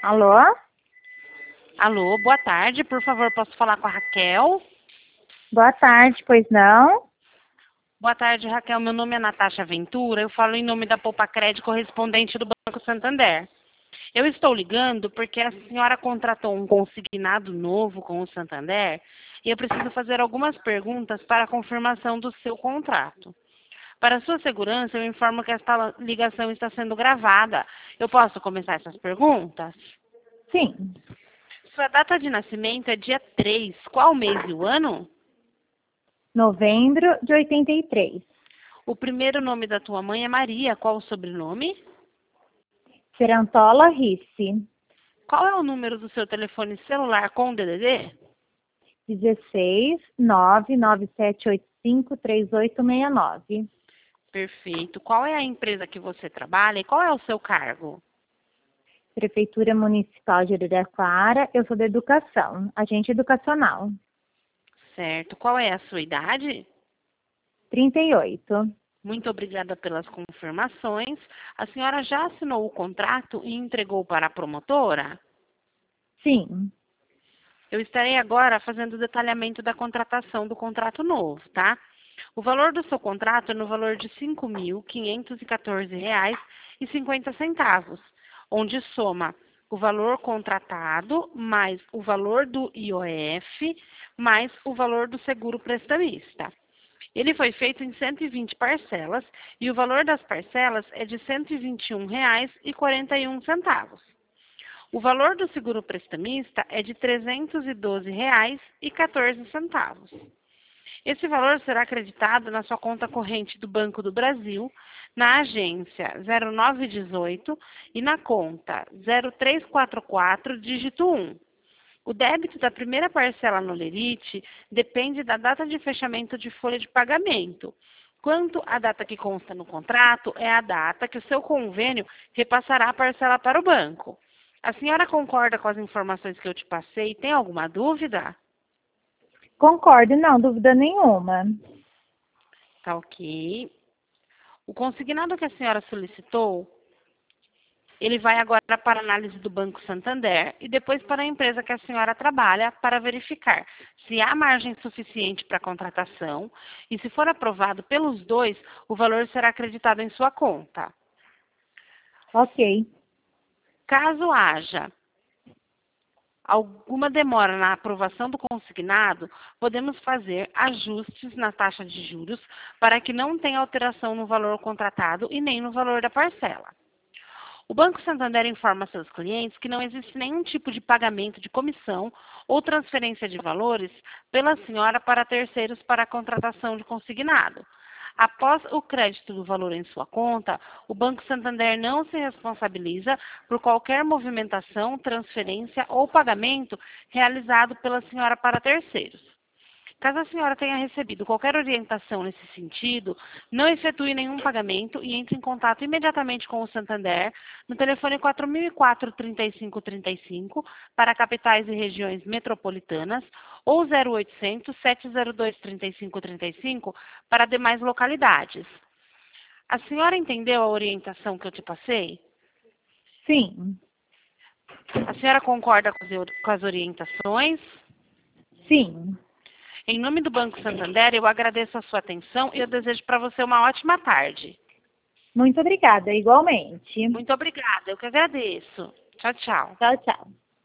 Alô? Alô, boa tarde. Por favor, posso falar com a Raquel? Boa tarde, pois não? Boa tarde, Raquel. Meu nome é Natasha Ventura. Eu falo em nome da Poupa Crédito, correspondente do Banco Santander. Eu estou ligando porque a senhora contratou um consignado novo com o Santander e eu preciso fazer algumas perguntas para a confirmação do seu contrato. Para sua segurança, eu informo que esta ligação está sendo gravada. Eu posso começar essas perguntas? Sim. Sua data de nascimento é dia 3. Qual o mês e o ano? Novembro de 83. O primeiro nome da tua mãe é Maria. Qual o sobrenome? Serantola Risse. Qual é o número do seu telefone celular com DDD? 16 99785 3869. Perfeito. Qual é a empresa que você trabalha e qual é o seu cargo? Prefeitura Municipal de Araraquara. Eu sou da Educação, agente educacional. Certo. Qual é a sua idade? 38. Muito obrigada pelas confirmações. A senhora já assinou o contrato e entregou para a promotora? Sim. Eu estarei agora fazendo o detalhamento da contratação do contrato novo, tá? O valor do seu contrato é no valor de R$ 5.514,50, onde soma o valor contratado mais o valor do IOF mais o valor do seguro prestamista. Ele foi feito em 120 parcelas e o valor das parcelas é de R$ 121,41. O valor do seguro prestamista é de R$ 312,14. Esse valor será acreditado na sua conta corrente do Banco do Brasil, na agência 0918 e na conta 0344, dígito 1. O débito da primeira parcela no Lerite depende da data de fechamento de folha de pagamento. Quanto à data que consta no contrato, é a data que o seu convênio repassará a parcela para o banco. A senhora concorda com as informações que eu te passei? Tem alguma dúvida? Concordo, não, dúvida nenhuma. Tá ok. O consignado que a senhora solicitou, ele vai agora para a análise do Banco Santander e depois para a empresa que a senhora trabalha para verificar se há margem suficiente para a contratação e, se for aprovado pelos dois, o valor será acreditado em sua conta. Ok. Caso haja alguma demora na aprovação do consignado, podemos fazer ajustes na taxa de juros para que não tenha alteração no valor contratado e nem no valor da parcela. O Banco Santander informa seus clientes que não existe nenhum tipo de pagamento de comissão ou transferência de valores pela senhora para terceiros para a contratação de consignado. Após o crédito do valor em sua conta, o Banco Santander não se responsabiliza por qualquer movimentação, transferência ou pagamento realizado pela senhora para terceiros. Caso a senhora tenha recebido qualquer orientação nesse sentido, não efetue nenhum pagamento e entre em contato imediatamente com o Santander no telefone 4004-3535 para capitais e regiões metropolitanas ou 0800 702 3535 para demais localidades. A senhora entendeu a orientação que eu te passei? Sim. A senhora concorda com as orientações? Sim. Em nome do Banco Santander, eu agradeço a sua atenção e eu desejo para você uma ótima tarde. Muito obrigada, igualmente. Muito obrigada, eu que agradeço. Tchau, tchau. Tchau, tchau.